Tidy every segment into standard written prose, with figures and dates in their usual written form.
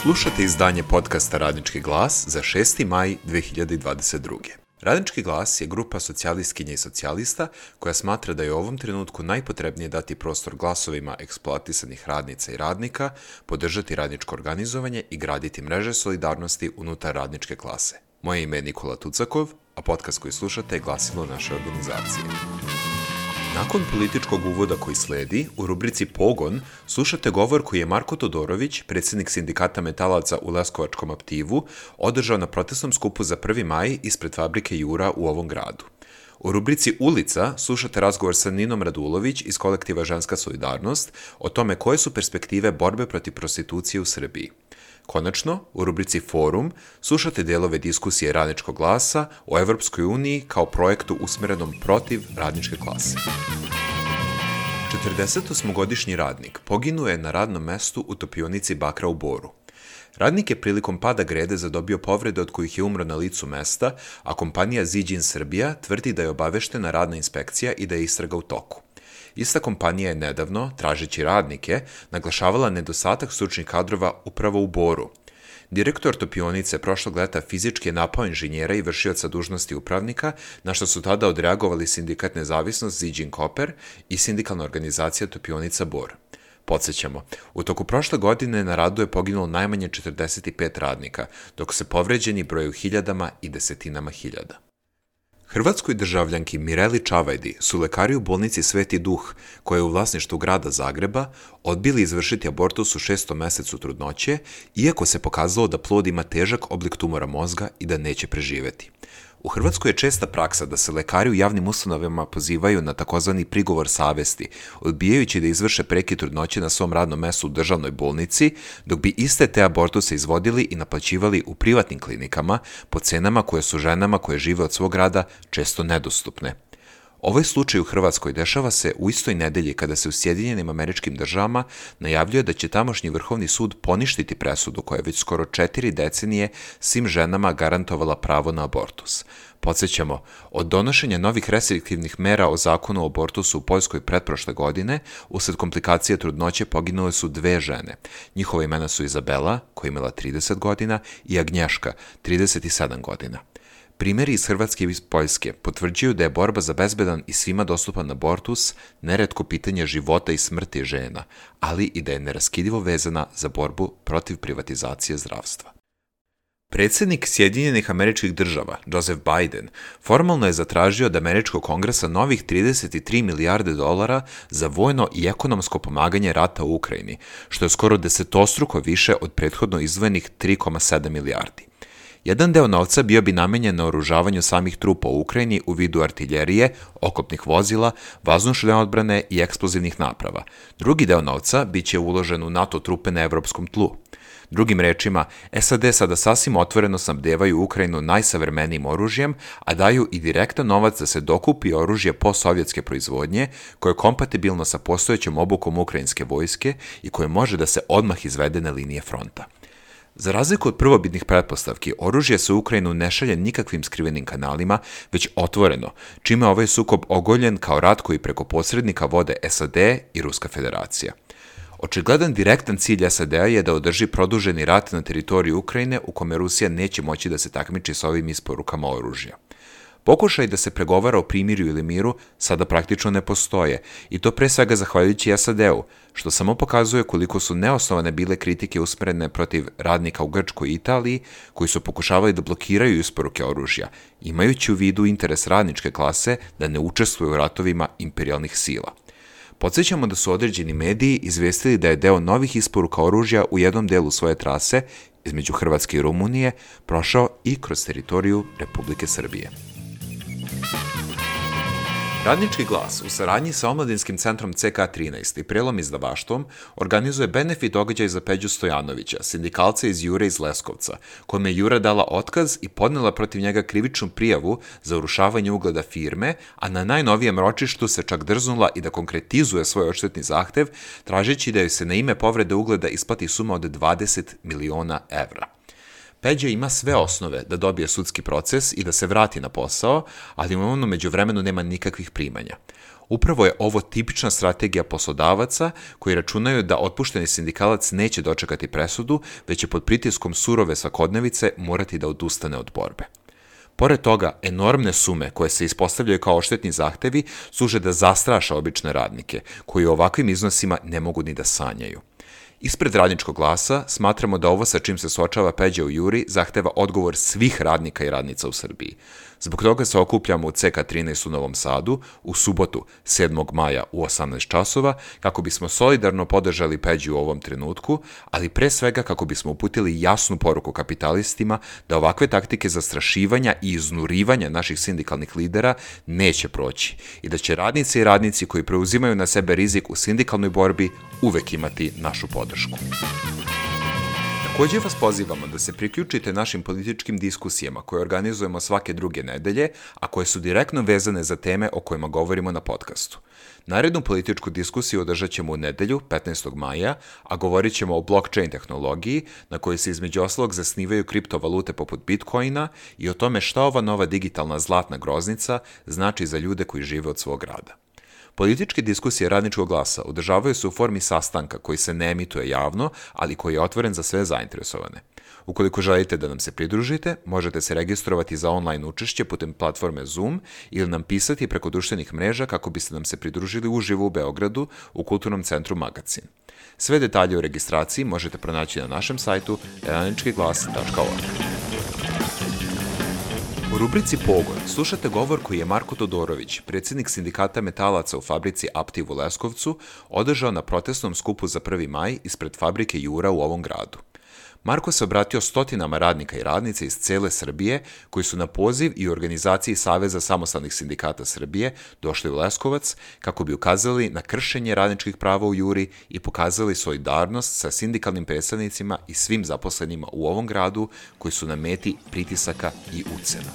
Slušate izdanje podcasta Radnički glas za 6. maj 2022. Radnički glas je grupa socijalistkinja i socijalista koja smatra da je u ovom trenutku najpotrebnije dati prostor glasovima eksploatisanih radnica i radnika, podržati radničko organizovanje i graditi mreže solidarnosti unutar radničke klase. Moje ime je Nikola Tucakov, a podcast koji slušate je glasilo naše organizacije. Nakon političkog uvoda koji sledi, u rubrici Pogon slušate govor koji je Marko Todorović, predsjednik sindikata metalaca u Leskovačkom Aptivu, održao na protestnom skupu za 1. maj ispred fabrike Jura u ovom gradu. U rubrici Ulica slušate razgovor sa Ninom Radulović iz kolektiva Ženska solidarnost o tome koje su perspektive borbe protiv prostitucije u Srbiji. Konačno, u rubrici Forum slušate delove diskusije Radničkog glasa o Evropskoj uniji kao projektu usmerenom protiv radničke klase. 48-godišnji radnik poginuo je na radnom mestu u topionici bakra u Boru. Radnik je prilikom pada grede zadobio povrede od kojih je umro na licu mesta, a kompanija Ziđin Srbija tvrdi da je obaveštena radna inspekcija i da je istraga u toku. Ista kompanija je nedavno, tražeći radnike, naglašavala nedostatak stručnih kadrova upravo u Boru. Direktor topionice prošlog leta fizički je napao inženjera i vršioca dužnosti upravnika, na što su tada odreagovali sindikat Nezavisnost Ziđin Koper i sindikalna organizacija Topionica Bor. Podsjećamo, u toku prošle godine na radu je poginulo najmanje 45 radnika, dok se povređeni broje u hiljadama i desetinama hiljada. Hrvatskoj državljanki Mireli Čavajdi su lekari u bolnici Sveti Duh, koja je u vlasništvu grada Zagreba, odbili izvršiti abortus u 6. mesecu trudnoće, iako se pokazalo da plod ima težak oblik tumora mozga i da neće preživeti. U Hrvatskoj je česta praksa da se lekari u javnim ustanovama pozivaju na takozvani prigovor savesti, odbijajući da izvrše prekid trudnoće na svom radnom mestu u državnoj bolnici, dok bi iste te abortuse izvodili i naplaćivali u privatnim klinikama po cenama koje su ženama koje žive od svog rada često nedostupne. Ovaj slučaj u Hrvatskoj dešava se u istoj nedelji kada se u Sjedinjenim Američkim Državama najavljuje da će tamošnji Vrhovni sud poništiti presudu koja je već skoro 4 decenije svim ženama garantovala pravo na abortus. Podsjećamo, od donošenja novih restriktivnih mera o zakonu o abortusu u Poljskoj pretprošle godine, usled komplikacije trudnoće poginule su 2 žene. Njihova imena su Izabela, koja je imala 30 godina, i Agnješka, 37 godina. Primjeri iz Hrvatske i iz Poljske potvrđuju da je borba za bezbedan i svima dostupan abortus neretko pitanje života i smrti žena, ali i da je neraskidivo vezana za borbu protiv privatizacije zdravstva. Predsjednik Sjedinjenih Američkih Država, Joseph Biden, formalno je zatražio od Američkog kongresa novih 33 milijarde dolara za vojno i ekonomsko pomaganje rata u Ukrajini, što je skoro desetostruko više od prethodno izdvojenih 3,7 milijardi. Jedan deo novca bio bi namenjen na oružavanju samih trupa u Ukrajini u vidu artiljerije, oklopnih vozila, vazdušne odbrane i eksplozivnih naprava. Drugi deo novca biće uložen u NATO trupe na evropskom tlu. Drugim rečima, SAD sada sasvim otvoreno snabdevaju Ukrajinu najsavremenijim oružjem, a daju i direktan novac da se dokupi oružje postsovjetske proizvodnje, koje je kompatibilno sa postojećom obukom ukrajinske vojske i koje može da se odmah izvede na linije fronta. Za razliku od prvobitnih pretpostavki, oružje se u Ukrajinu ne šalje nikakvim skrivenim kanalima, već otvoreno, čime ovaj sukob ogoljen kao rat koji preko posrednika vode SAD i Ruska federacija. Očigledan direktan cilj SAD-a je da održi produženi rat na teritoriji Ukrajine u kome Rusija neće moći da se takmiči sa ovim isporukama oružja. Pokušaj da se pregovara o primirju ili miru sada praktično ne postoje, i to pre svega zahvaljujući SAD-u, što samo pokazuje koliko su neosnovane bile kritike usmerene protiv radnika u Grčkoj i Italiji, koji su pokušavali da blokiraju isporuke oružja, imajući u vidu interes radničke klase da ne učestvuju u ratovima imperijalnih sila. Podsjećamo da su određeni mediji izvestili da je deo novih isporuka oružja u jednom delu svoje trase, između Hrvatske i Rumunije, prošao i kroz teritoriju Republike Srbije. Radnički glas u saradnji sa omladinskim centrom CK13 i Prelom izdavaštvom organizuje benefit događaj za Peđu Stojanovića, sindikalca iz Jure iz Leskovca, kome je Jura dala otkaz i podnela protiv njega krivičnu prijavu za urušavanje ugleda firme, a na najnovijem ročištu se čak drznula i da konkretizuje svoj odštetni zahtev, tražeći da joj se na ime povrede ugleda isplati suma od 20 miliona evra. Peđa ima sve osnove da dobije sudski proces i da se vrati na posao, ali on u međuvremenu nema nikakvih primanja. Upravo je ovo tipična strategija poslodavaca koji računaju da otpušteni sindikalac neće dočekati presudu, već će pod pritiskom surove svakodnevice morati da odustane od borbe. Pored toga, enormne sume koje se ispostavljaju kao odštetni zahtevi služe da zastraša obične radnike, koji u ovakvim iznosima ne mogu ni da sanjaju. Ispred Radničkog glasa smatramo da ovo sa čim se suočava Peđa u Juri zahteva odgovor svih radnika i radnica u Srbiji. Zbog toga se okupljamo u CK13 u Novom Sadu u subotu 7. maja u 18 časova kako bismo solidarno podržali Peđu u ovom trenutku, ali pre svega kako bismo uputili jasnu poruku kapitalistima da ovakve taktike zastrašivanja i iznurivanja naših sindikalnih lidera neće proći i da će radnice i radnici koji preuzimaju na sebe rizik u sindikalnoj borbi uvek imati našu podršku. Također vas pozivamo da se priključite našim političkim diskusijama koje organizujemo svake druge nedelje, a koje su direktno vezane za teme o kojima govorimo na podcastu. Narednu političku diskusiju održat ćemo u nedelju, 15. maja, a govorit ćemo o blockchain tehnologiji, na kojoj se između ostalog zasnivaju kriptovalute poput Bitcoina i o tome šta ova nova digitalna zlatna groznica znači za ljude koji žive od svog rada. Političke diskusije Radničkog glasa održavaju se u formi sastanka koji se ne emituje javno, ali koji je otvoren za sve zainteresovane. Ukoliko želite da nam se pridružite, možete se registrovati za online učešće putem platforme Zoom ili nam pisati preko društvenih mreža kako biste nam se pridružili uživo u Beogradu u Kulturnom centru Magacin. Sve detalje o registraciji možete pronaći na našem sajtu radničkiglas.org. U rubrici Pogon slušate govor koji je Marko Todorović, predsjednik sindikata metalaca u fabrici Aptiv u Leskovcu, održao na protestnom skupu za 1. maj ispred fabrike Jura u ovom gradu. Marko se obratio stotinama radnika i radnica iz cele Srbije koji su na poziv i u organizaciji Saveza samostalnih sindikata Srbije došli u Leskovac kako bi ukazali na kršenje radničkih prava u Juri i pokazali solidarnost sa sindikalnim predstavnicima i svim zaposlenima u ovom gradu koji su na meti pritisaka i ucena.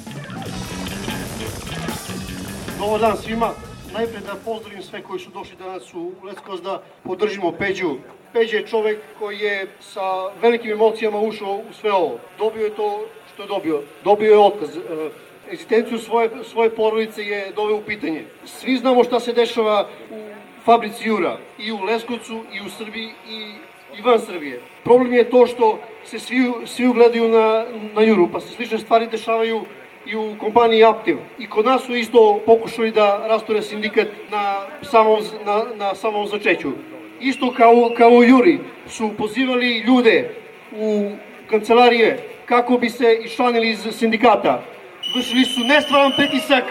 Dobar dan svima. Najpred da pozdravim sve koji su došli danas u Leskovac da podržimo Peđu. Peđa je čovek koji je sa velikim emocijama ušao u sve ovo. Dobio je to što je dobio. Dobio je otkaz. Egzistenciju svoje porodice je doveo u pitanje. Svi znamo šta se dešava u fabrici Jura. I u Leskovcu, i u Srbiji, i van Srbije. Problem je to što se svi ugledaju na Juru, pa se slične stvari dešavaju i u kompaniji Aptiv. I kod nas su isto pokušali da rasture sindikat na samom začeću. Isto kao u Juri su pozivali ljude u kancelarije kako bi se iščlanili iz sindikata. Vršili su nestvaran pritisak.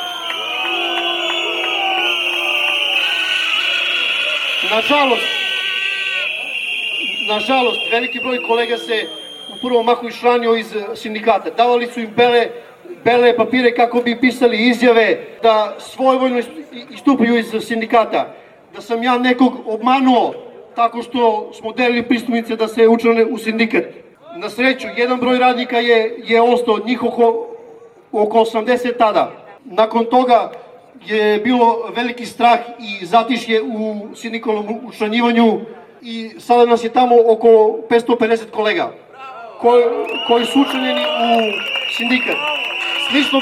Nažalost, veliki broj kolega se u prvom mahu iščlanio iz sindikata. Davali su im bele papire kako bi pisali izjave da svojevoljno istupaju iz sindikata. Da sam ja nekog obmanuo tako što smo delili pristupnice da se učlane u sindikat. Na sreću, jedan broj radnika je ostao, njih oko 80 tada. Nakon toga je bilo veliki strah i zatišje u sindikalnom učlanjivanju i sada nas je tamo oko 550 kolega koji su učlanjeni u sindikat. Slično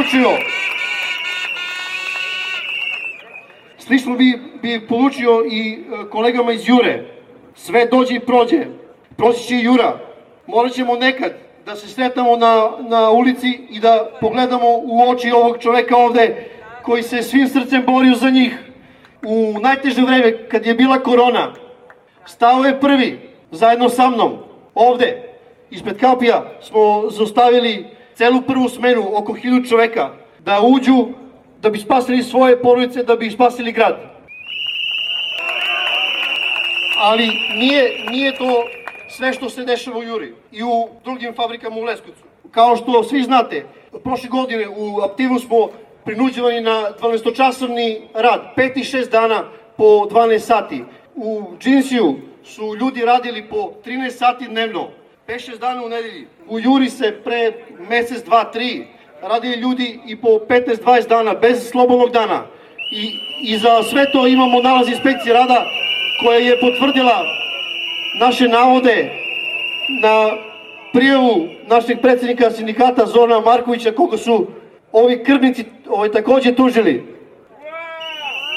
bi poručio i kolegama iz Jure. Sve dođe i prođe. Proći će i Jura. Morat ćemo nekad da se sretamo na ulici i da pogledamo u oči ovog čoveka ovde koji se svim srcem borio za njih. U najteže vreme, kad je bila korona, stao je prvi, zajedno sa mnom, ovde. Ispred kapija smo zaustavili celu prvu smenu, oko 1000 čoveka, da uđu, da bi spasili svoje porodice, da bi spasili grad. Ali nije to sve što se dešava u Juri i u drugim fabrikama u Leskovcu. Kao što svi znate, prošle godine u Aptivu smo prinuđivani na 12-časovni rad, 5 i 6 dana po 12 sati. U Džinsiju su ljudi radili po 13 sati dnevno, 5-6 dana u nedelji. U Juri se pre mesec, 2, 3 radili ljudi i po 15-20 dana, bez slobodnog dana. I za sve to imamo nalaz inspekcije rada koja je potvrdila naše navode na prijavu našeg predsjednika sindikata Zorana Markovića, koga su ovi krvnici takođe tužili.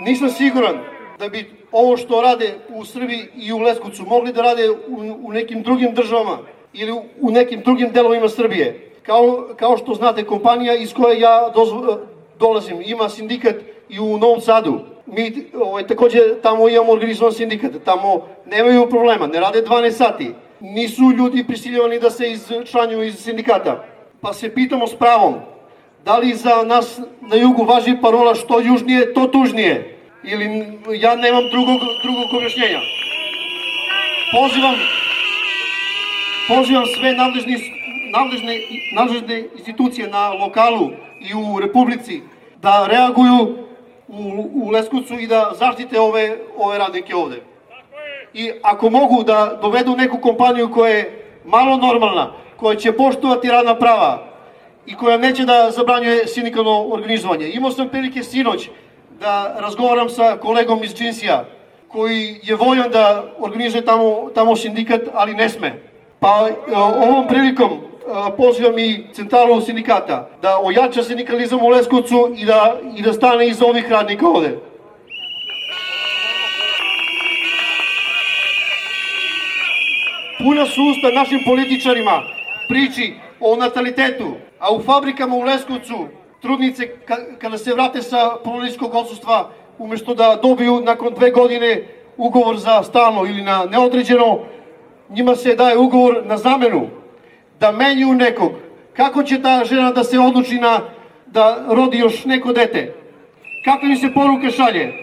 Nisam siguran da bi ovo što rade u Srbiji i u Leskovcu mogli da rade u nekim drugim državama ili u nekim drugim delovima Srbije. Kao što znate, kompanija iz koje ja dolazim ima sindikat i u Novom Sadu. Mi takođe tamo imamo organizovan sindikat, tamo nemaju problema, ne rade 12 sati. Nisu ljudi prisiljavani da se izčlanjuju iz sindikata. Pa se pitamo s pravom, da li za nas na jugu važi parola što južnije, to tužnije? Ili ja nemam drugog objašnjenja. Pozivam sve nadležne institucije na lokalu i u Republici da reaguju u Leskovcu i da zaštite ove radnike ovde. I ako mogu da dovedu neku kompaniju koja je malo normalna, koja će poštovati radna prava i koja neće da zabranjuje sindikalno organizovanje. Imao sam prilike sinoć da razgovaram sa kolegom iz Džinsija, koji je voljan da organizuje tamo sindikat, ali ne sme. Pa ovom prilikom pozivam i centralu sindikata da ojača sindikalizam u Leskovcu i da stane iza ovih radnika ovde. Puna su usta našim političarima priči o natalitetu, a u fabrikama u Leskovcu trudnice kada se vrate sa porodiljskog odsustva, umesto da dobiju nakon 2 godine ugovor za stalno ili na neodređeno, njima se daje ugovor na zamenu, da menjuju nekog. Kako će ta žena da se odluči da rodi još neko dete? Kakve mi se poruke šalje?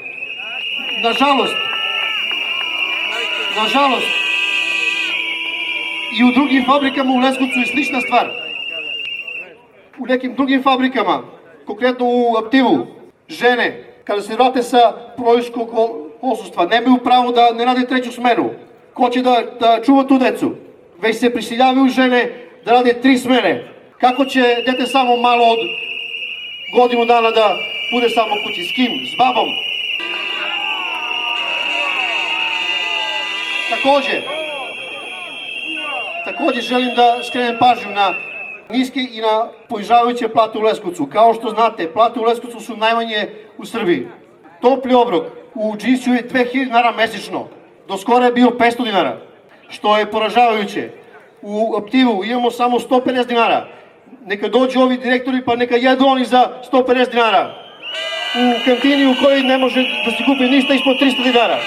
Nažalost, i u drugim fabrikama u Leskovcu je slična stvar. U nekim drugim fabrikama, konkretno u Aptivu, žene, kada se vrate sa porodiljskog odsustva, nemaju pravo da ne rade 3. smenu. Ko će da čuva tu decu? Već se prisiljavaju žene da rade 3 smene. Kako će dete samo malo od godinu dana da bude samo kući? S kim? S babom? Takođe želim da skrenem pažnju na niske i na ponižavajuće plate u Leskovcu. Kao što znate, plate u Leskovcu su najmanje u Srbiji. Topli obrok u Džinsiju je 2000 dinara mesečno. Do skora je bio 500 dinara, što je poražavajuće. U Aptivu imamo samo 150 dinara. Neka dođu ovi direktori pa neka jedu oni za 150 dinara. U kantini u kojoj ne može da se kupi ništa ispod 300 dinara.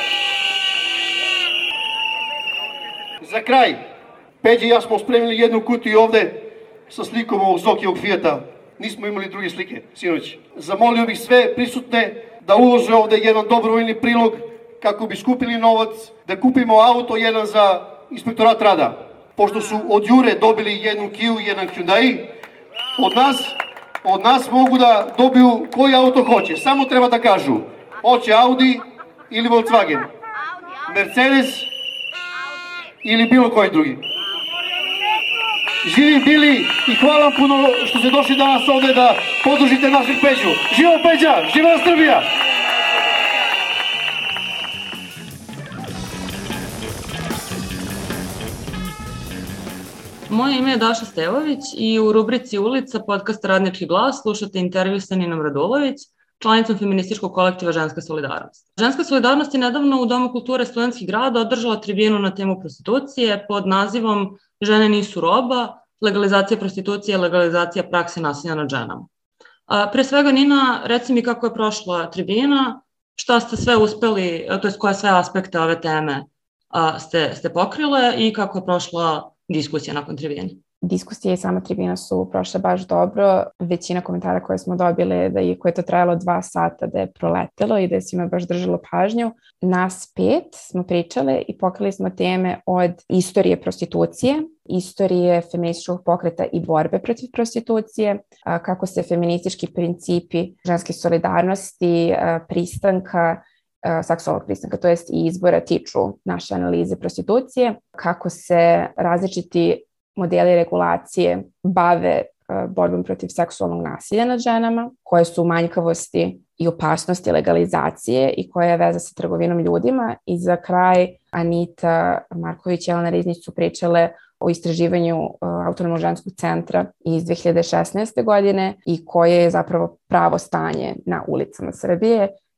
Za kraj, Peđa i ja smo spremili jednu kutiju ovde sa slikom ovog Zokijevog Fijata. Nismo imali druge slike, sinoć. Zamolio bih sve prisutne da ulože ovde jedan dobrovoljni prilog kako bi skupili novac, da kupimo auto jedan za inspektorat rada. Pošto su od Jure dobili jednu Kiju i jedan Hyundai, od nas mogu da dobiju koji auto hoće. Samo treba da kažu, hoće Audi ili Volkswagen, Mercedes ili bilo koji drugi. Živi bili i hvala vam puno što ste došli danas ovde da podržite našeg Peđu. Živo Peđa, živa Srbija! Moje ime je Daša Stevović i u rubrici Ulica podcasta Radnički glas slušate intervju sa Ninom Radulović, članicom feminističkog kolektiva Ženska solidarnost. Ženska solidarnost je nedavno u Domu kulture Studentski grad održala tribinu na temu prostitucije pod nazivom Žene nisu roba, legalizacija prostitucije, legalizacija prakse nasilja nad ženama. Pre svega, Nina, reci mi kako je prošla tribina, šta ste sve uspeli, to jest koje sve aspekte ove teme ste pokrile i kako je prošla diskusija nakon tribine. Diskusije i sama tribina su prošle baš dobro. Većina komentara koje smo dobili koje je to trajalo 2 sata da je proletelo i da je svima baš držalo pažnju. Nas 5 smo pričale i pokrili smo teme od istorije prostitucije, istorije feminističkog pokreta i borbe protiv prostitucije, kako se feministički principi ženske solidarnosti, pristanka, seksualnog pristanka, to jest i izbora tiču naše analize prostitucije, kako se različiti modeli regulacije bave borbom protiv seksualnog nasilja nad ženama, koje su manjkavosti i opasnosti legalizacije i koja je veza sa trgovinom ljudima. I za kraj Anita Marković i Jelena Riznić su pričale o istraživanju Autonomnog ženskog centra iz 2016. godine i koje je zapravo pravo stanje na ulicama Srbije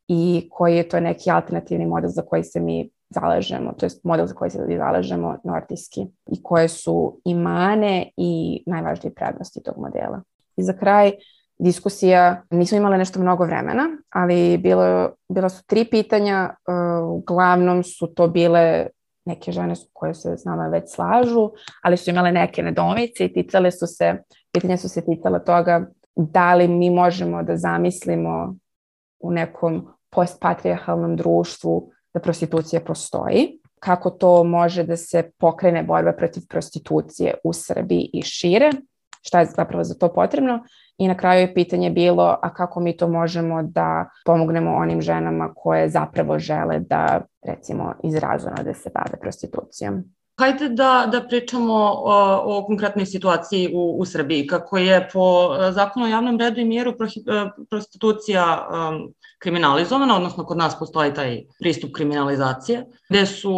i koji je to neki alternativni model za koji se mi zalažemo, to je model za koji se zalažemo, nordijski, i koje su i mane i najvažnije prednosti tog modela. I za kraj diskusija, nismo imali nešto mnogo vremena, ali bila su 3 pitanja, uglavnom su to bile neke žene koje se s nama već slažu, ali su imale neke nedoumice i pitanja su se ticala toga da li mi možemo da zamislimo u nekom postpatrijarhalnom društvu da prostitucija postoji, kako to može da se pokrene borba protiv prostitucije u Srbiji i šire, šta je zapravo za to potrebno. I na kraju je pitanje bilo, a kako mi to možemo da pomognemo onim ženama koje zapravo žele da, recimo, iz razloga se bave prostitucijom. Hajde da pričamo o konkretnoj situaciji u Srbiji. Kako je po zakonu o javnom redu i miru prostitucija kriminalizovana, odnosno kod nas postoji taj pristup kriminalizacije, gde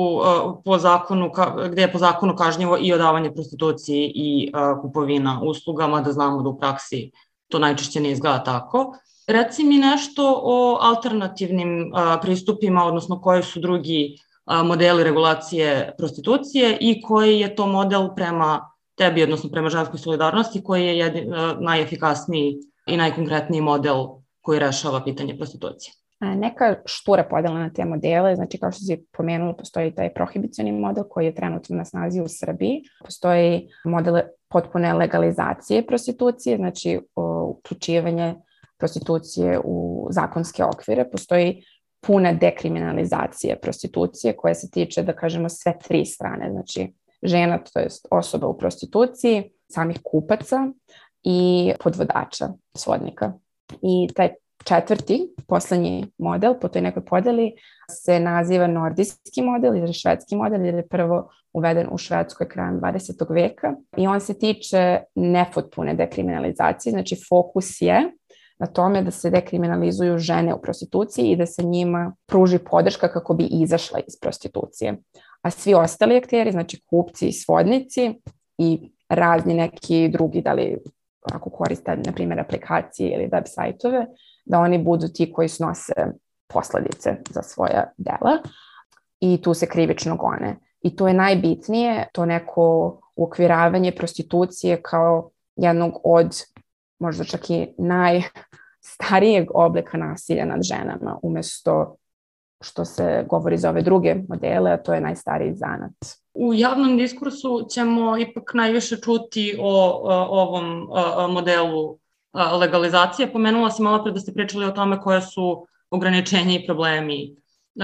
je po zakonu kažnjivo i odavanje prostituciji i kupovina uslugama, da znamo da u praksi to najčešće ne izgleda tako. Reci mi nešto o alternativnim pristupima, odnosno koji su drugi modeli regulacije prostitucije i koji je to model prema tebi, odnosno prema ženskoj solidarnosti, koji je najefikasniji i najkonkretniji model koji rešava pitanje prostitucije. Neka štura podela na te modele, znači kao što si pomenula, postoji taj prohibicioni model koji je trenutno na snazi u Srbiji. Postoji model potpune legalizacije prostitucije, znači uključivanje prostitucije u zakonske okvire. Postoji puna dekriminalizacija prostitucije koja se tiče, da kažemo, sve 3 strane, znači žena, to je osoba u prostituciji, samih kupaca i podvodača, svodnika. I taj 4. poslednji model po toj nekoj podeli se naziva nordijski model ili švedski model, jer je prvo uveden u Švedskoj krajem 20. veka i on se tiče nepotpune dekriminalizacije, znači fokus je na tome da se dekriminalizuju žene u prostituciji i da se njima pruži podrška kako bi izašla iz prostitucije. A svi ostali akteri, znači kupci i svodnici i razni neki drugi, da li ako koriste, na primjer, aplikacije ili web sajtove, da oni budu ti koji snose posledice za svoja dela i tu se krivično gone. I to je najbitnije, to neko uokviravanje prostitucije kao jednog od možda čak i najstarijeg oblika nasilja nad ženama, umesto što se govori za ove druge modele, a to je najstariji zanat. U javnom diskursu ćemo ipak najviše čuti o ovom modelu legalizacije. Pomenula si malo pre da ste pričali o tome koje su ograničenja i problemi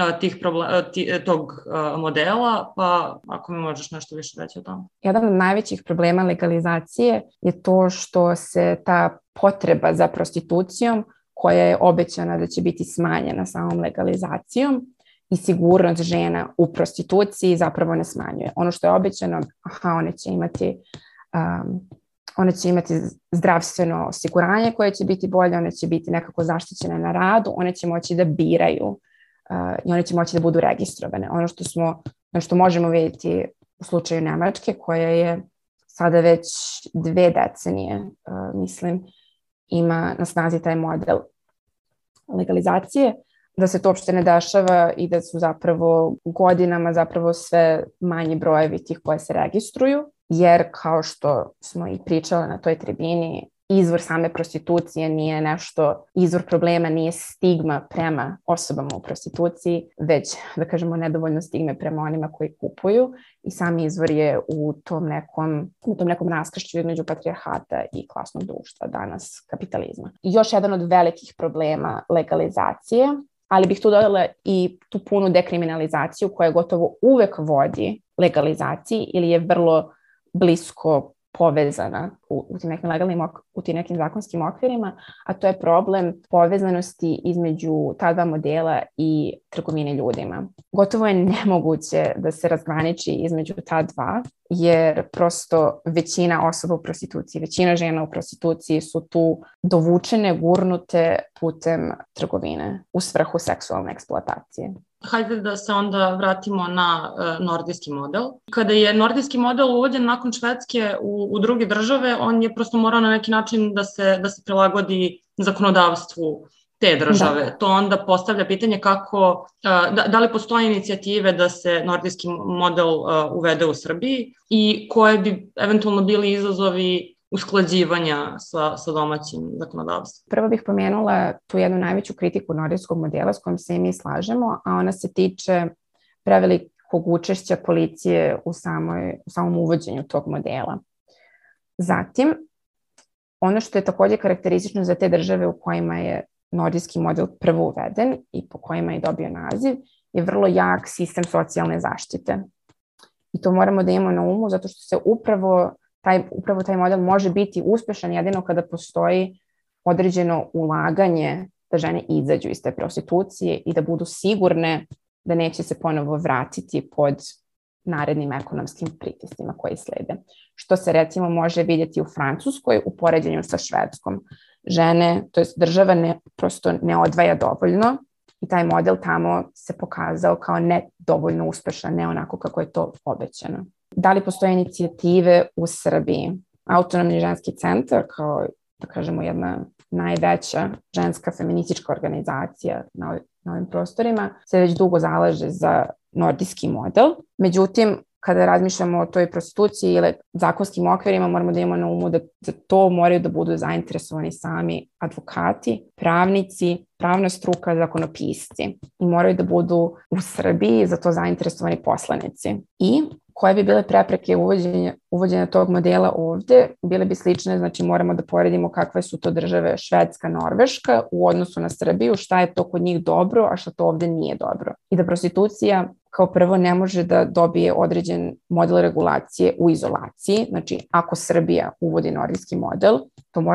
tog modela, pa ako mi možeš nešto više reći o tome. Jedan od najvećih problema legalizacije je to što se ta potreba za prostitucijom, koja je obećana da će biti smanjena samom legalizacijom, i sigurnost žena u prostituciji zapravo ne smanjuje. Ono što je obećano, one će imati zdravstveno osiguranje koje će biti bolje, one će biti nekako zaštićene na radu, one će moći da biraju i one će moći da budu registrovane. Ono što možemo vidjeti u slučaju Nemačke, koja je sada već 2 decenije, mislim, ima na snazi taj model legalizacije, da se to uopšte ne dešava i da su zapravo godinama sve manji brojevi tih koje se registruju, jer kao što smo i pričali na toj tribini, izvor same prostitucije nije nešto, izvor problema nije stigma prema osobama u prostituciji, već, da kažemo, nedovoljno stigme prema onima koji kupuju i sami izvor je u tom nekom raskršću između patrijarhata i klasnog društva danas, kapitalizma. I još jedan od velikih problema legalizacije, ali bih tu dodala i tu punu dekriminalizaciju koja gotovo uvek vodi legalizaciji ili je vrlo blisko povezana u tim nekim zakonskim okvirima, a to je problem povezanosti između ta 2 modela i trgovine ljudima. Gotovo je nemoguće da se razgraniči između ta 2, jer prosto većina osoba u prostituciji, većina žena u prostituciji su tu dovučene, gurnute putem trgovine u svrhu seksualne eksploatacije. Hajde da se onda vratimo na nordijski model. Kada je nordijski model uvođen nakon Švedske u druge države, on je prosto morao na neki način da se prilagodi zakonodavstvu te države. To onda postavlja pitanje kako, da li postoje inicijative da se nordijski model uvede u Srbiji i koje bi eventualno bili izazovi usklađivanja sa domaćim zakonodavstvom. Prvo bih pomenula tu jednu najveću kritiku nordijskog modela s kojom se i mi slažemo, a ona se tiče prevelikog učešća policije u samom uvođenju tog modela. Zatim, ono što je takođe karakteristično za te države u kojima je nordijski model prvo uveden i po kojima je dobio naziv, je vrlo jak sistem socijalne zaštite. I to moramo da imamo na umu zato što se upravo taj model može biti uspešan jedino kada postoji određeno ulaganje da žene izađu iz te prostitucije i da budu sigurne da neće se ponovo vratiti pod narednim ekonomskim pritiscima koji slede. Što se recimo može vidjeti u Francuskoj u poređenju sa Švedskom. Žene, to jest država prosto ne odvaja dovoljno i taj model tamo se pokazao kao ne dovoljno uspešan, ne onako kako je to obećano. Da li postoje inicijative u Srbiji? Autonomni ženski centar, kao da kažemo jedna najveća ženska feministička organizacija na ovim prostorima, se već dugo zalaže za nordijski model. Međutim, kada razmišljamo o toj prostituciji ili zakonskim okvirima, moramo da imamo na umu da za to moraju da budu zainteresovani sami advokati, pravnici, pravna struka, zakonopisci i moraju da budu u Srbiji za to zainteresovani poslanici. I koje bi bile prepreke uvođenja tog modela ovde, bile bi slične, znači moramo da poredimo kakve su to države Švedska, Norveška u odnosu na Srbiju, šta je to kod njih dobro, a šta to ovde nije dobro. I da prostitucija kao prvo ne može da dobije određen model regulacije u izolaciji, znači ako Srbija uvodi nordijski model, to mora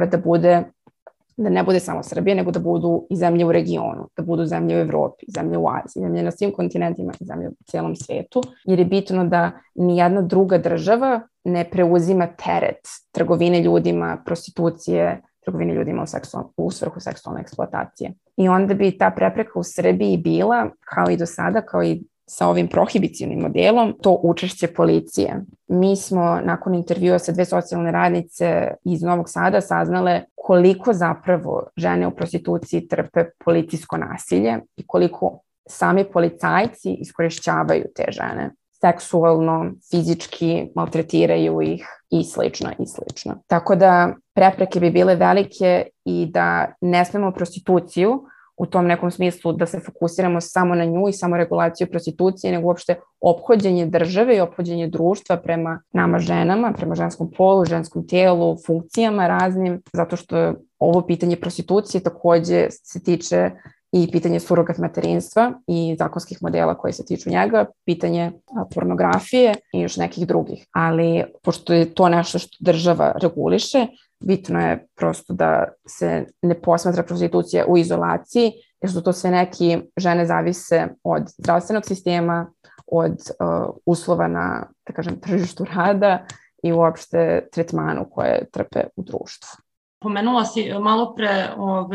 da ne bude samo Srbija, nego da budu i zemlje u regionu, da budu zemlje u Evropi, zemlje u Aziji, zemlje na svim kontinentima i zemlje u cijelom svijetu, jer je bitno da nijedna druga država ne preuzima teret trgovine ljudima, prostitucije, trgovine ljudima u svrhu seksualne eksploatacije. I onda bi ta prepreka u Srbiji bila, kao i do sada, kao i sa ovim prohibicionim modelom, to učešće policije. Mi smo nakon intervjua sa 2 socijalne radnice iz Novog Sada saznale koliko zapravo žene u prostituciji trpe policijsko nasilje i koliko sami policajci iskorišćavaju te žene. Seksualno, fizički maltretiraju ih i slično i slično. Tako da prepreke bi bile velike i da ne smemo prostituciju u tom nekom smislu da se fokusiramo samo na nju i samo regulaciju prostitucije, nego uopšte ophođenje države i ophođenje društva prema nama ženama, prema ženskom polu, ženskom tijelu, funkcijama raznim, zato što ovo pitanje prostitucije takođe se tiče i pitanje surogat materinstva i zakonskih modela koji se tiču njega, pitanje pornografije i još nekih drugih. Ali pošto je to nešto što država reguliše, bitno je prosto da se ne posmatra prostitucija u izolaciji, jer su to sve neki žene zavise od zdravstvenog sistema, od uslova na, da kažem, tržištu rada i uopšte tretmanu koje trpe u društvu. Pomenula si malo pre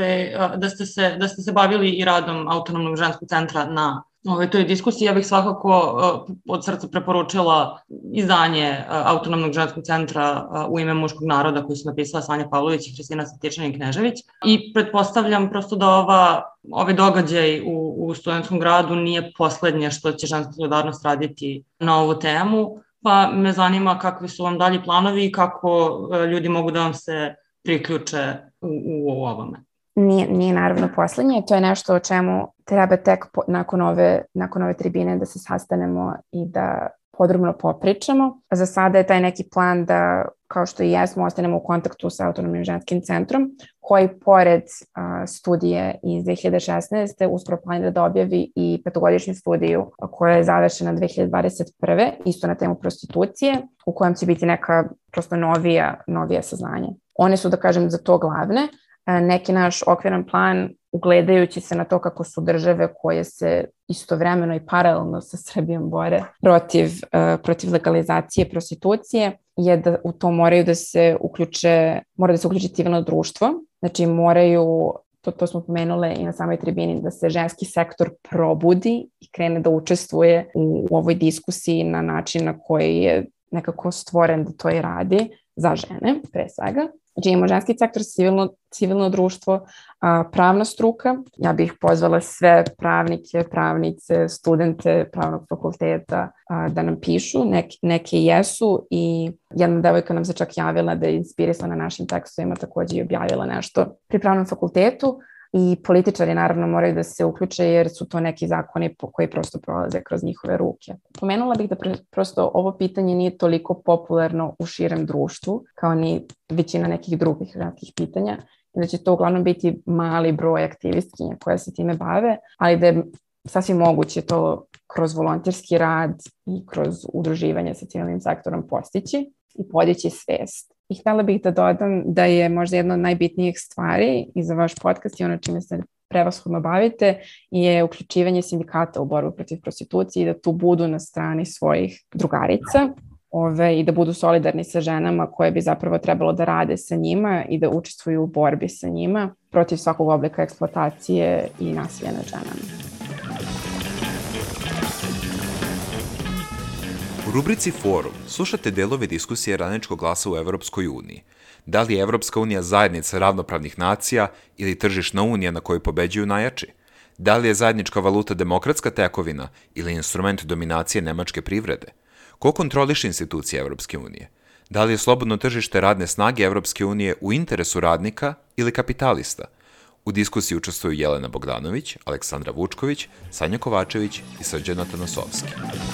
da ste se bavili i radom Autonomnog ženskog centra na toj diskusiji. Ja bih svakako od srca preporučila izdanje Autonomnog ženskog centra U ime muškog naroda koji su napisala Sanja Pavlović i Hristina Satičanin-Knežević. I pretpostavljam prosto da ovaj događaj u Studentskom gradu nije poslednje što će Ženska solidarnost raditi na ovu temu, pa me zanima kakvi su vam dalji planovi i kako ljudi mogu da vam se priključe u ovome. Nije naravno poslednje, to je nešto o čemu treba tek nakon ove tribine da se sastanemo i da podrobno popričamo. Za sada je taj neki plan da, kao što i jesmo, ostanemo u kontaktu sa Autonomnim ženskim centrom, koji pored studije iz 2016. uskoro planira da objavi i 5-godišnju studiju koja je završena 2021. isto na temu prostitucije, u kojem će biti neka prosto novija saznanja. One su, da kažem, za to glavne. Neki naš okviran plan, ugledajući se na to kako su države koje se istovremeno i paralelno sa Srbijom bore protiv legalizacije prostitucije, je da u to mora da se uključi civilno društvo. Znači moraju, to smo pomenule i na samoj tribini, da se ženski sektor probudi i krene da učestvuje u ovoj diskusiji na način na koji je nekako stvoren da to i radi za žene, pre svega. Znači imamo ženski sektor, civilno društvo, pravna struka. Ja bih pozvala sve pravnike, pravnice, studente pravnog fakulteta da nam pišu. Neke jesu i jedna devojka nam se čak javila da je inspirisana našim tekstovima, takođe i objavila nešto pri pravnom fakultetu. I političari naravno moraju da se uključe jer su to neki zakoni koji prosto prolaze kroz njihove ruke. Pomenula bih da prosto ovo pitanje nije toliko popularno u širem društvu kao ni većina nekih drugih ženskih pitanja i da će to uglavnom biti mali broj aktivistkinja koje se time bave, ali da je sasvim moguće to kroz volonterski rad i kroz udruživanje sa civilnim sektorom postići i podići svest. I htjela bih da dodam da je možda jedna od najbitnijih stvari i za vaš podcast i ono čime se prevashodno bavite je uključivanje sindikata u borbu protiv prostitucije i da tu budu na strani svojih drugarica i da budu solidarni sa ženama koje bi zapravo trebalo da rade sa njima i da učestvuju u borbi sa njima protiv svakog oblika eksploatacije i nasilja nad ženama. U rubrici Forum slušate delove diskusije Radničkog glasa u Evropskoj uniji. Da li je Evropska unija zajednica ravnopravnih nacija ili tržišna unija na kojoj pobeđuju najjači? Da li je zajednička valuta demokratska tekovina ili instrument dominacije nemačke privrede? Ko kontroliše institucije Evropske unije? Da li je slobodno tržište radne snage Evropske unije u interesu radnika ili kapitalista? U diskusiji učestvuju Jelena Bogdanović, Aleksandra Vučković, Sanja Kovačević i Srđan Atanosovski.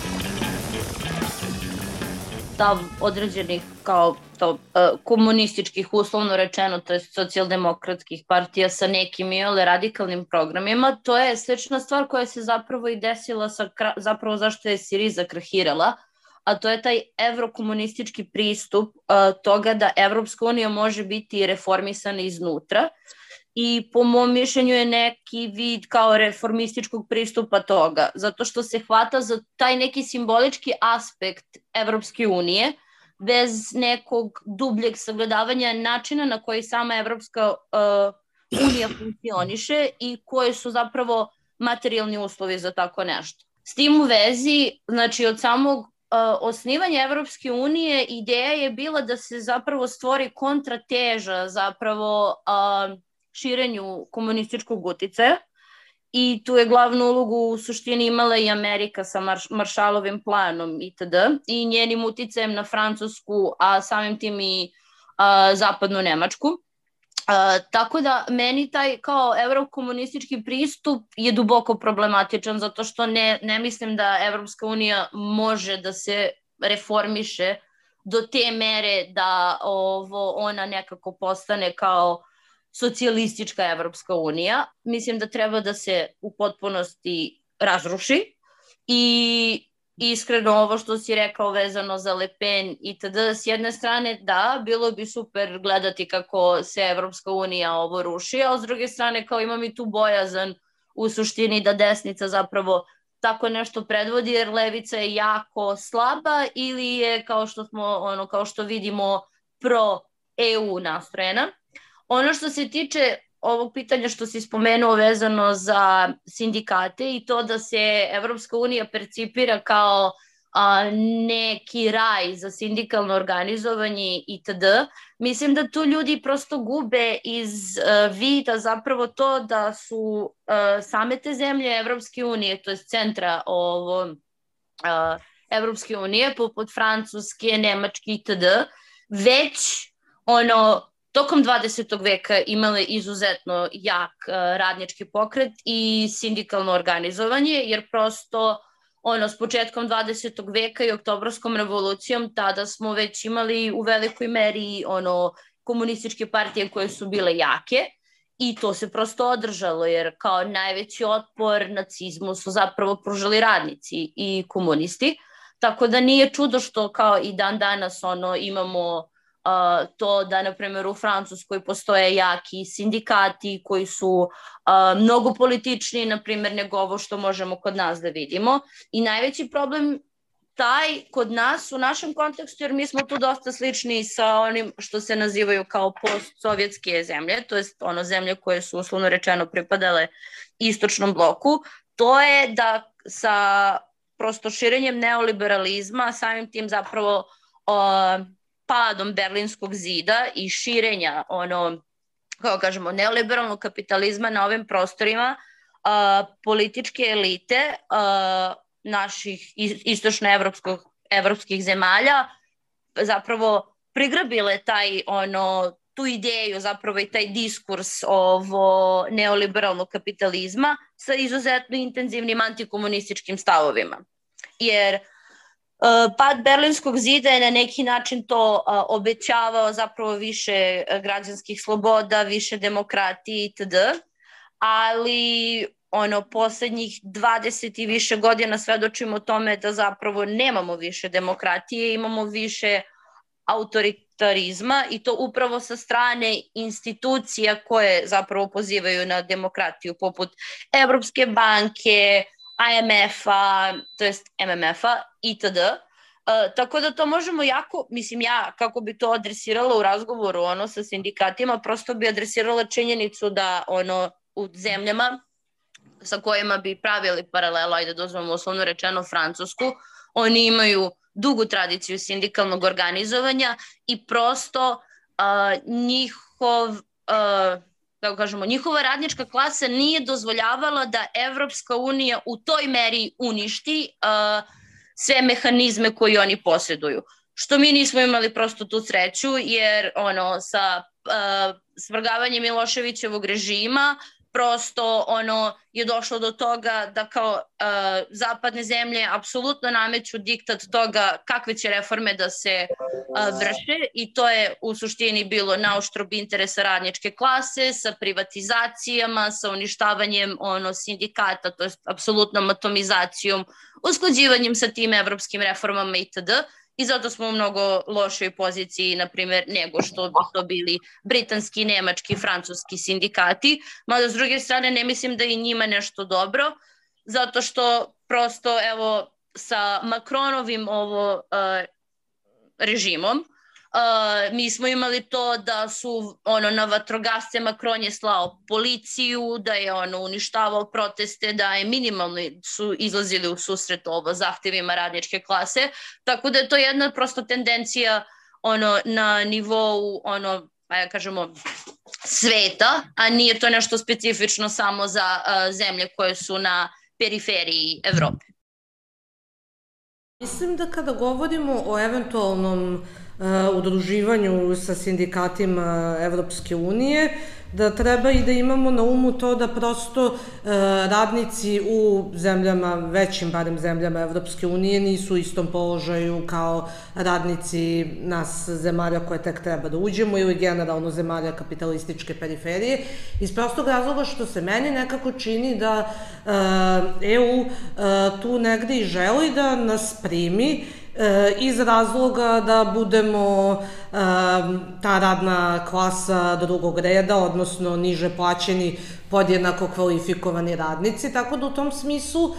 Stav određenih kao komunističkih, uslovno rečeno, to je socijaldemokratskih partija sa nekim radikalnim programima, to je slična stvar koja se zapravo i desila zapravo zašto je Siriza krahirala, a to je taj evrokomunistički pristup toga da Evropska unija može biti reformisana iznutra i po mom mišljenju je neki vid kao reformističkog pristupa toga, zato što se hvata za taj neki simbolički aspekt Evropske unije, bez nekog dubljeg sagledavanja načina na koji sama Evropska unija funkcioniše i koji su zapravo materijalni uslovi za tako nešto. S tim u vezi, znači od samog osnivanja Evropske unije ideja je bila da se zapravo stvori kontrateža zapravo širenju komunističkog uticaja i tu je glavnu ulogu u suštini imala i Amerika sa Marshallovim planom itd. I njenim uticajem na Francusku, a samim tim i zapadnu Nemačku. Tako da meni taj kao evrokomunistički pristup je duboko problematičan zato što ne mislim da Evropska unija može da se reformiše do te mere da ona nekako postane kao socijalistička Evropska unija. Mislim da treba da se u potpunosti razruši i iskreno ovo što si rekao vezano za Le Pen itd. S jedne strane da, bilo bi super gledati kako se Evropska unija ovo ruši, a s druge strane kao imam i tu bojazan u suštini da desnica zapravo tako nešto predvodi jer levica je jako slaba ili je kao što vidimo pro EU nastrojena. Ono što se tiče ovog pitanja što si spomenuo vezano za sindikate i to da se Evropska unija percipira kao neki raj za sindikalno organizovanje itd. Mislim da tu ljudi prosto gube iz vida zapravo to da su same te zemlje Evropske unije, to je centra Evropske unije, poput Francuske, Nemačke itd. Već tokom 20. veka imale izuzetno jak radnički pokret i sindikalno organizovanje, jer prosto s početkom 20. veka i Oktobarskom revolucijom tada smo već imali u velikoj meri komunističke partije koje su bile jake i to se prosto održalo, jer kao najveći otpor nacizmu su zapravo pružali radnici i komunisti, tako da nije čudo što kao i dan danas imamo to da, na primjer, u Francuskoj postoje jaki sindikati koji su mnogo političniji, na primjer, nego ovo što možemo kod nas da vidimo. I najveći problem taj kod nas u našem kontekstu, jer mi smo tu dosta slični sa onim što se nazivaju kao postsovjetske zemlje, to jest zemlje koje su uslovno rečeno pripadale istočnom bloku, to je da sa prosto širenjem neoliberalizma, samim tim zapravo padom Berlinskog zida i širenja kako kažemo, neoliberalnog kapitalizma na ovim prostorima, političke elite naših istočnoevropskih zemalja zapravo prigrabile tu ideju zapravo i taj diskurs neoliberalnog kapitalizma sa izuzetno intenzivnim antikomunističkim stavovima. Jer pad Berlinskog zida je na neki način to obećavao zapravo više građanskih sloboda, više demokratije itd. Ali poslednjih 20 i više godina svedočimo tome da zapravo nemamo više demokratije, imamo više autoritarizma i to upravo sa strane institucija koje zapravo pozivaju na demokratiju, poput Evropske banke, IMF-a, to jest MMF-a itd. Tako da to možemo ja kako bi to adresirala u razgovoru sa sindikatima, prosto bi adresirala činjenicu da u zemljama sa kojima bi pravili paralelu, ajde da uzmemo uslovno rečeno Francusku, oni imaju dugu tradiciju sindikalnog organizovanja i prosto njihova radnička klasa nije dozvoljavala da Evropska unija u toj meri uništi sve mehanizme koje oni posjeduju. Što mi nismo imali prosto tu sreću, jer sa svrgavanjem Miloševićevog režima prosto je došlo do toga da kao zapadne zemlje apsolutno nameću diktat toga kakve će reforme da se vrše i to je u suštini bilo na uštrb interesa radničke klase, sa privatizacijama, sa uništavanjem sindikata, to je apsolutnom atomizacijom, usklađivanjem sa tim evropskim reformama itd. I zato smo u mnogo lošoj poziciji, na primjer, nego što bi to bili britanski, nemački, francuski sindikati. Mada s druge strane ne mislim da je njima nešto dobro, zato što prosto sa Macronovim režimom mi smo imali to da su na vatrogasce Macron je slao policiju, da je uništavao proteste, da je minimalno su izlazili u susret zahtevima radničke klase, tako da je to jedna prosto tendencija na nivou kažemo sveta, a nije to nešto specifično samo za zemlje koje su na periferiji Evrope. Mislim da kada govorimo o eventualnom udruživanju sa sindikatima Evropske unije, da treba i da imamo na umu to da prosto radnici u zemljama, većim barem zemljama Evropske unije, nisu u istom položaju kao radnici nas zemalja koje tek treba da uđemo ili generalno zemalja kapitalističke periferije, iz prostog razloga što se meni nekako čini da EU tu negde i želi da nas primi iz razloga da budemo ta radna klasa drugog reda, odnosno niže plaćeni podjednako kvalifikovani radnici, tako da u tom smislu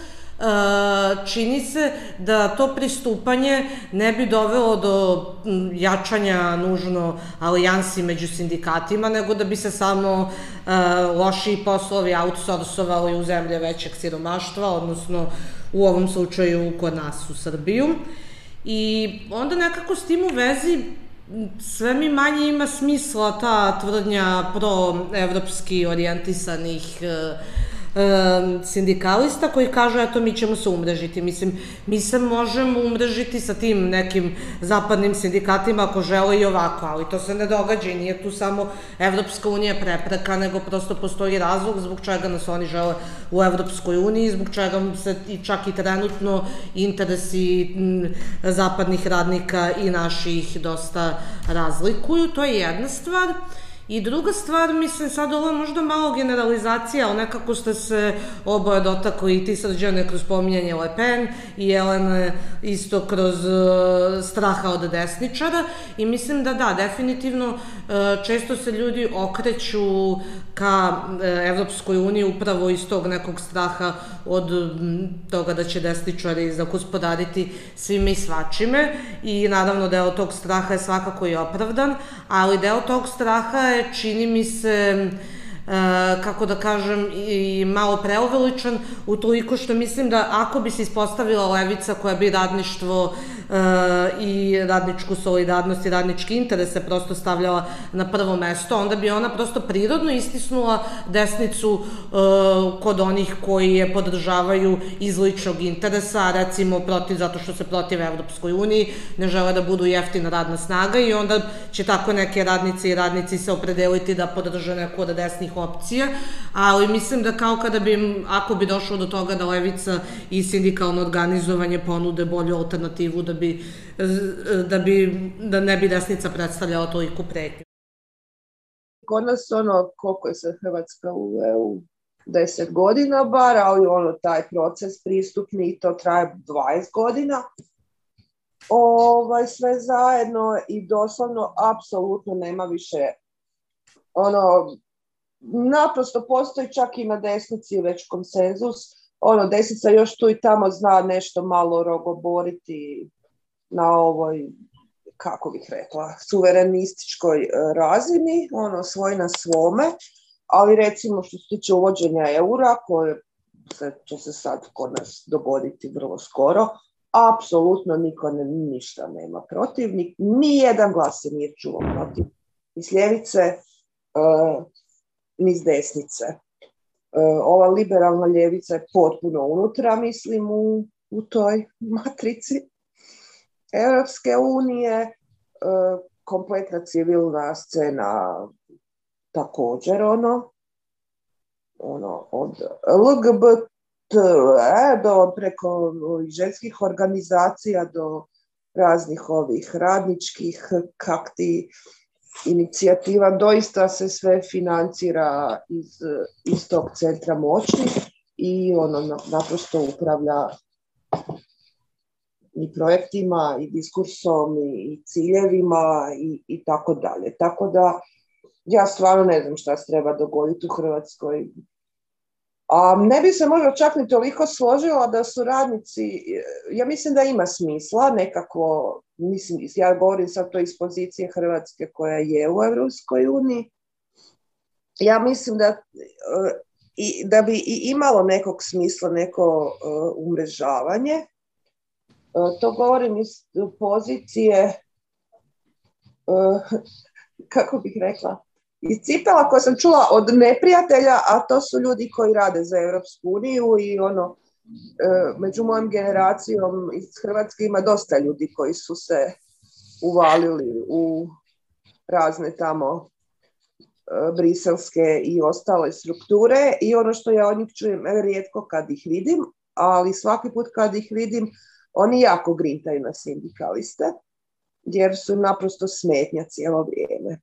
čini se da to pristupanje ne bi dovelo do jačanja nužno alijansi među sindikatima, nego da bi se samo lošiji poslovi outsourcovali u zemlje većeg siromaštva, odnosno u ovom slučaju kod nas u Srbiju. I onda nekako s tim u vezi sve mi manje ima smisla ta tvrdnja proevropski orijentisanih sindikalista koji kažu eto mi ćemo se umrežiti. Mislim, mi se možemo umrežiti sa tim nekim zapadnim sindikatima ako žele i ovako, ali to se ne događa i nije tu samo Evropska unija prepreka, nego prosto postoji razlog zbog čega nas oni žele u Evropskoj uniji, zbog čega se čak i trenutno interesi zapadnih radnika i naših dosta razlikuju. To je jedna stvar. I druga stvar, mislim, sad ovo je možda malo generalizacija, ali nekako ste se oboje dotakli i ti, Srđane, kroz pominjanje Le Pen i Jelene isto kroz straha od desničara i mislim da da, definitivno često se ljudi okreću ka Evropskoj uniji upravo iz tog nekog straha od toga da će desničari zagospodariti svime i svačime i naravno deo tog straha je svakako i opravdan, ali deo tog straha je, čini mi se, kako da kažem, i malo preuveličan, utoliko što mislim da ako bi se ispostavila levica koja bi radništvo i radničku solidarnost i radnički interese prosto stavljala na prvo mesto, onda bi ona prosto prirodno istisnula desnicu kod onih koji je podržavaju iz ličnog interesa, recimo zato što se protiv Evropskoj uniji, ne žele da budu jeftina radna snaga i onda će tako neke radnice i radnici se opredeliti da podrže neku od desnih opcija, ali mislim da kao kada bi, ako bi došlo do toga da levica i sindikalno organizovanje ponude bolju alternativu da ne bi desnica predstavljala toliko pretnju. Kod nas koliko je sad Hrvatska u EU, 10 godina bar, ali taj proces pristupni to traje 20 godina. Sve zajedno i doslovno apsolutno nema više naprosto postoji čak i na desnici već konsenzus. Desnica još tu i tamo zna nešto malo rogoboriti na ovoj, kako bih rekla, suverenističkoj razini, svoj na svome, ali recimo što se tiče uvođenja eura, koje će se sad kod nas dogoditi vrlo skoro, apsolutno niko ništa nema protiv, ni jedan glas se nije čuo protiv, ni s ljevice, ni s desnice. Ova liberalna ljevica je potpuno unutra, mislim, u toj matrici Europske unije, kompletna civilna scena također od LGBT do preko ženskih organizacija do raznih ovih radničkih kakti inicijativa, doista se sve financira iz tog centra moći i naprosto upravlja i projektima i diskursom i ciljevima i tako dalje. Tako da ja stvarno ne znam šta se treba dogoditi u Hrvatskoj. A ne bi se možda čak ni toliko složila da su radnici, ja mislim da ima smisla nekako, mislim, ja govorim sad to iz pozicije Hrvatske koja je u Europskoj uniji, ja mislim da bi i imalo nekog smisla neko umrežavanje. To govorim iz pozicije, kako bih rekla, iz cipela koje sam čula od neprijatelja, a to su ljudi koji rade za Europsku uniju i među mojom generacijom iz Hrvatske ima dosta ljudi koji su se uvalili u razne tamo briselske i ostale strukture i ono što ja od njih čujem rijetko kad ih vidim, ali svaki put kad ih vidim oni jako grintaju na sindikaliste jer su naprosto smetnja cijelo vrijeme.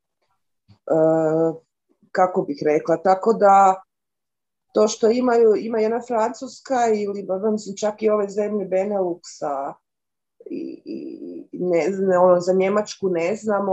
Kako bih rekla, tako da to što ima jedna Francuska ili čak i ove zemlje Beneluxa i ne znam, za Njemačku ne znam,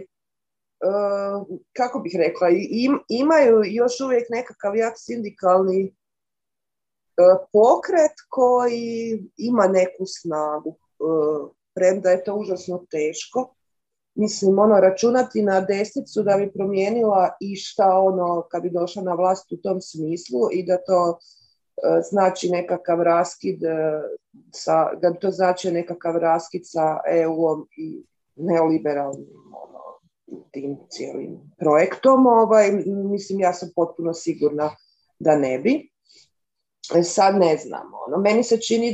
kako bih rekla, imaju još uvijek nekakav jak sindikalni pokret koji ima neku snagu, premda je to užasno teško. Mislim, računati na desnicu da bi promijenila išta kad bi došla na vlast u tom smislu i da to znači nekakav raskid da bi to znači nekakav raskid sa EU-om i neoliberalnim tim cijelim projektom. Mislim, ja sam potpuno sigurna da ne bi. Sad ne znam. Meni se čini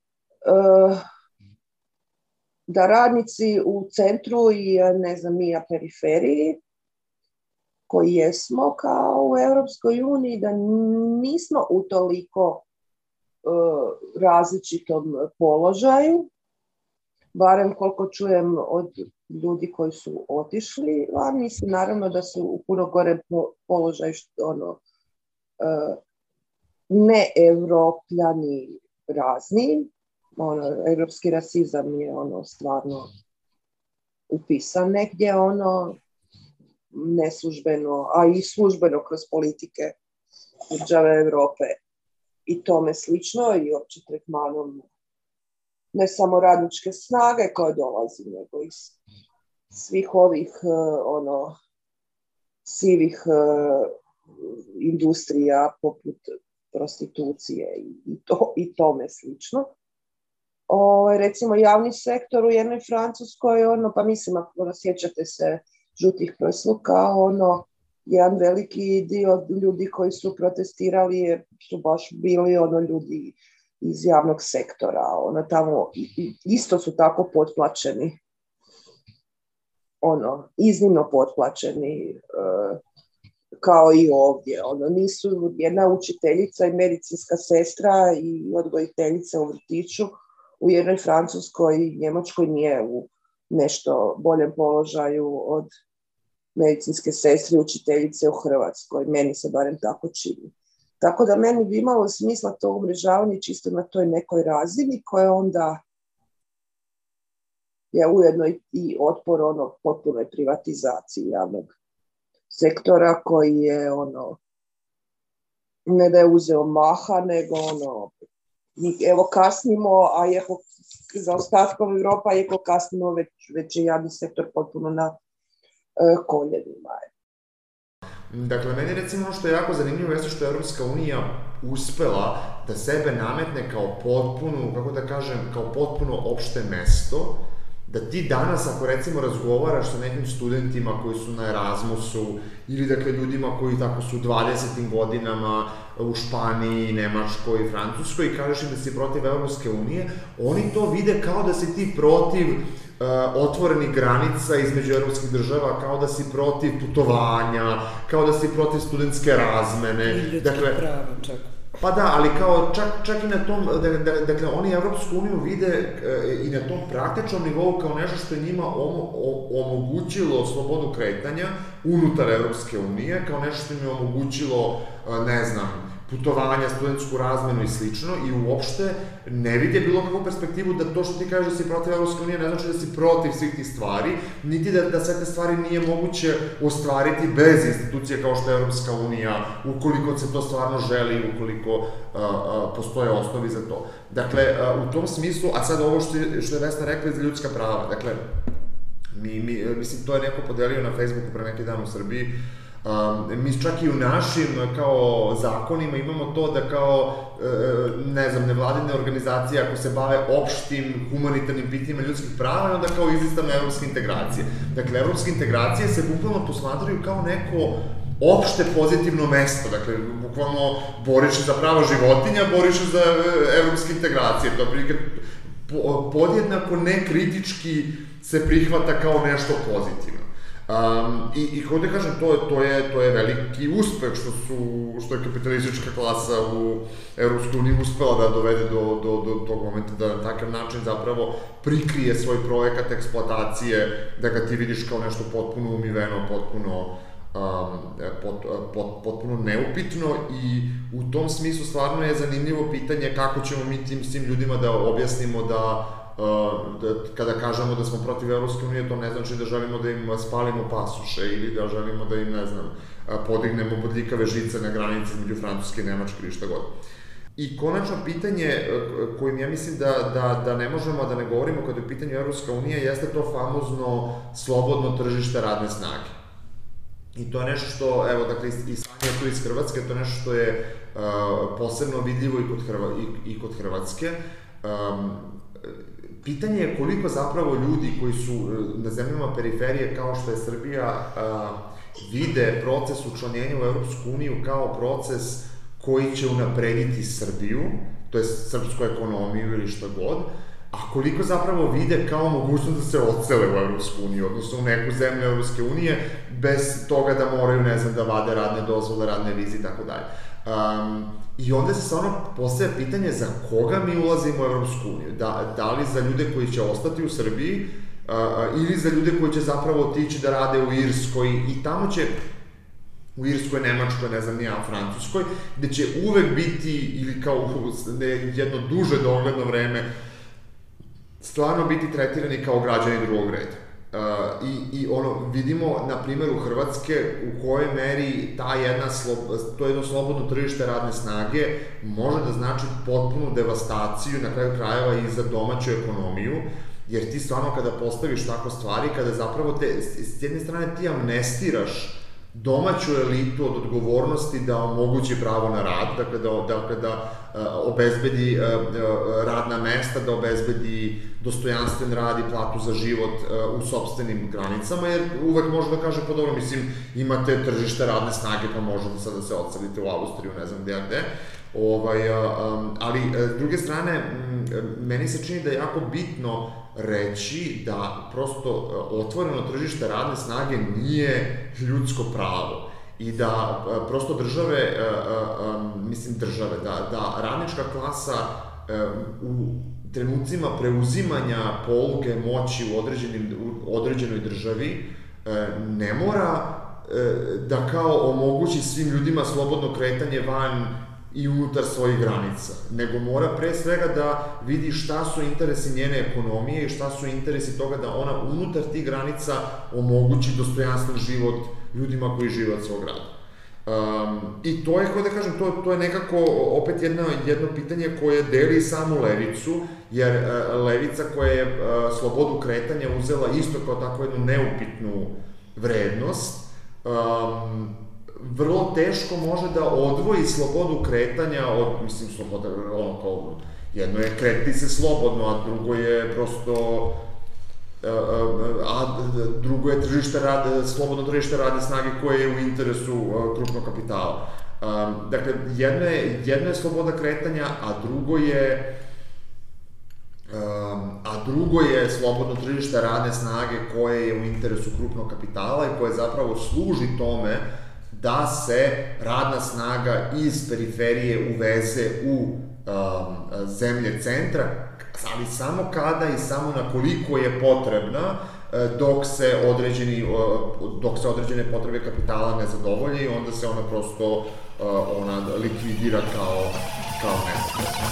da radnici u centru i ne znam mi na periferiji koji jesmo kao u Europskoj uniji da nismo u toliko različitom položaju, barem koliko čujem od ljudi koji su otišli, a mislim naravno da su u puno gore položaju ne Evropljani razni. Evropski rasizam je stvarno upisan negdje neslužbeno, a i službeno kroz politike države Europe i tome slično i opće tretmanom ne samo radničke snage koje dolazi, nego iz svih ovih sivih industrija poput prostitucije i tome slično. recimo javni sektor u jednoj Francuskoj, pa mislim, sjećate se žutih prsluka, jedan veliki dio ljudi koji su protestirali su baš bili ljudi iz javnog sektora, tamo isto su tako potplaćeni, iznimno potplaćeni, kao i ovdje. Nisu jedna učiteljica i medicinska sestra i odgojiteljica u vrtiću u jednoj Francuskoj i Njemačkoj nije u nešto boljem položaju od medicinske sestre i učiteljice u Hrvatskoj. Meni se barem tako čini. Tako da meni bi imalo smisla to umrežavanje čisto na toj nekoj razini koje onda je ujedno i otpor potpunoj privatizaciji javnog sektora koji je ne da je uzeo maha, nego evo kasnimo, a za ostatkom Evropa iako kasnimo, već je javni sektor potpuno na koljenima. Dakle, meni recimo ono što je jako zanimljivo jeste što je Evropska unija uspela da sebe nametne kao potpuno, kako da kažem, kao potpuno opšte mesto, da ti danas, ako recimo razgovaraš sa nekim studentima koji su na Erasmusu ili dakle ljudima koji tako su u 20. godinama u Španiji, Nemačkoj, Francuskoj i kažeš im da si protiv Evropske unije, oni to vide kao da si ti protiv otvorenih granica između evropskih država, kao da si protiv putovanja, kao da si protiv studentske razmene. I ljudskih prava, čak. Pa da, ali kao čak i na tom, dakle, oni Evropsku uniju vide i na tom praktičnom nivou kao nešto što je njima omogućilo slobodu kretanja unutar Evropske unije, kao nešto što im je omogućilo, ne znam, putovanja, studentsku razmenu i slično, i uopšte ne vide bilo kakvu perspektivu da to što ti kažeš da si protiv Evropske unije ne znači da si protiv svih tih stvari, niti da sve te stvari nije moguće ostvariti bez institucije kao što je Evropska unija, ukoliko se to stvarno želi, ukoliko postoje osnovi za to. Dakle, u tom smislu, a sad ovo što je Vesna rekla za ljudska prava, dakle, mislim, to je neko podelio na Facebooku pre neki dan u Srbiji, mi čak i u našim kao zakonima imamo to da kao, ne znam, nevladine organizacije ako se bave opštim humanitarnim pitanjima ljudskih prava, onda kao izlistavne evropske integracije. Dakle, evropske integracije se bukvalno posmatraju kao neko opšte pozitivno mesto, dakle, bukvalno boriš za prava životinja, boriš za evropske integracije, to je podjednako nekritički se prihvata kao nešto pozitivno. I kako da kažem, to je veliki uspeh što je kapitalistička klasa u Evropskoj uniji uspela da dovede do tog momenta da na takav način zapravo prikrije svoj projekat eksploatacije, da ga ti vidiš kao nešto potpuno umiveno, potpuno neupitno, i u tom smislu stvarno je zanimljivo pitanje kako ćemo mi tim ljudima da objasnimo da kada kažemo da smo protiv Evropske unije, to ne znači da želimo da im spalimo pasoše ili da želimo da im, ne znam, podignemo bodljikave žice na granici između Francuske i Nemačke ili šta god. I konačno pitanje kojim ja mislim da ne možemo da ne govorimo kada je u pitanju Evropska unija jeste to famozno slobodno tržište radne snage. I to je nešto što, evo, dakle, i Sanja tu iz Hrvatske, to je nešto što je posebno vidljivo i kod Hrvatske. Pitanje je koliko zapravo ljudi koji su na zemljama periferije kao što je Srbija vide proces učlanjenja u Evropsku uniju kao proces koji će unaprediti Srbiju, to je srpsku ekonomiju ili šta god, a koliko zapravo vide kao mogućnost da se odsele u Evropsku uniju, odnosno u neku zemlju Evropske unije, bez toga da moraju, ne znam, da vade radne dozvole, radne vize i tako dalje. I onda se stvarno postavlja pitanje za koga mi ulazimo u Evropsku uniju. Da li za ljude koji će ostati u Srbiji ili za ljude koji će zapravo otići da rade u Irskoj i tamo će, u Irskoj, Nemačkoj, ne znam, u Francuskoj, gde će uvek biti, ili kao jedno duže dogledno vreme, stvarno biti tretirani kao građani drugog reda. I vidimo na primjeru Hrvatske u kojoj meri to jedno slobodno tržište radne snage može da znači potpunu devastaciju na kraju krajeva i za domaću ekonomiju, jer ti stvarno kada postaviš tako stvari, kada zapravo s jedne strane ti amnestiraš domaću elitu od odgovornosti da omogući pravo na rad, dakle da obezbedi radna mesta, da obezbedi dostojanstven rad i platu za život u sopstvenim granicama, jer uvek može da kaže, pa dobro, mislim, imate tržište radne snage, pa možete sad da se odselite u Austriju, ne znam gde. Ali, s druge strane, meni se čini da je jako bitno reći da prosto otvoreno tržište radne snage nije ljudsko pravo i da prosto da radnička klasa u trenucima preuzimanja poluge moći u određenoj državi ne mora da kao omogući svim ljudima slobodno kretanje van i unutar svojih granica, nego mora pre svega da vidi šta su interesi njene ekonomije i šta su interesi toga da ona unutar tih granica omogući dostojanstven život ljudima koji žive od svog rada. I to je, kako da kažem, to je nekako opet jedno pitanje koje deli samu levicu, jer levica koja je slobodu kretanja uzela isto kao tako jednu neupitnu vrednost, vrlo teško može da odvoji slobodu kretanja od, mislim, sloboda, ono kao, jedno je kretiti se slobodno, a drugo je prosto, drugo je slobodno tržište radne snage koje je u interesu krupnog kapitala. Dakle, jedno je sloboda kretanja, a drugo je slobodno tržište radne snage koje je u interesu krupnog kapitala i koje zapravo služi tome da se radna snaga iz periferije uveze u zemlje centra, ali samo kada i samo na koliko je potrebna, dok se određene potrebe kapitala ne zadovolje i onda se ona prosto likvidira kao nepotrebna.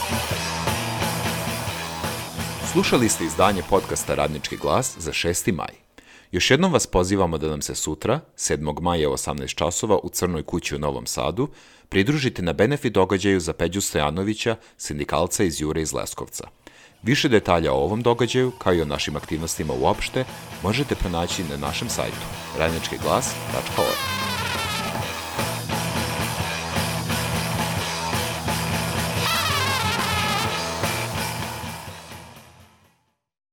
Slušali ste izdanje podcasta Radnički glas za 6. maj. Još jednom vas pozivamo da nam se sutra, 7. maja u 18 časova u Crnoj kući u Novom Sadu, pridružite na benefit događaju za Peđu Stojanovića, sindikalca iz Jure iz Leskovca. Više detalja o ovom događaju, kao i o našim aktivnostima uopšte, možete pronaći na našem sajtu radničkiglas.org.